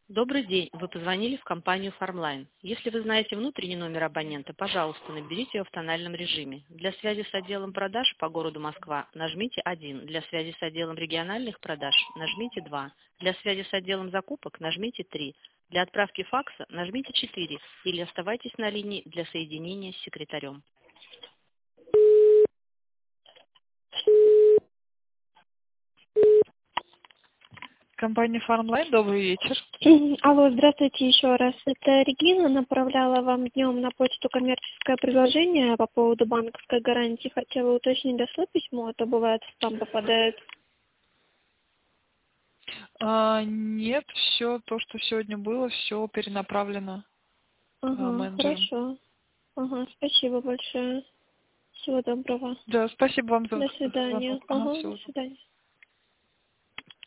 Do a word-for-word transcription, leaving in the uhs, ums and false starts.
Добрый день. Вы позвонили в компанию Farmline. Если вы знаете внутренний номер абонента, пожалуйста, наберите его в тональном режиме. Для связи с отделом продаж по городу Москва нажмите один. Для связи с отделом региональных продаж нажмите два. Для связи с отделом закупок нажмите три. Для отправки факса нажмите четыре. Или оставайтесь на линии для соединения с секретарем. Компания Farmline, добрый вечер. Мгм. Алло, здравствуйте еще раз. Это Регина направляла вам днем на почту коммерческое предложение по поводу банковской гарантии. Хотела уточнить, дошло письмо, а то бывает в спам попадает. А, нет, все то, что сегодня было, все перенаправлено а, Ага, менеджерам. хорошо. Ага, спасибо большое. Всего доброго. Да, спасибо вам за До звонок. свидания. Ага, Ага, всего до доброго. свидания.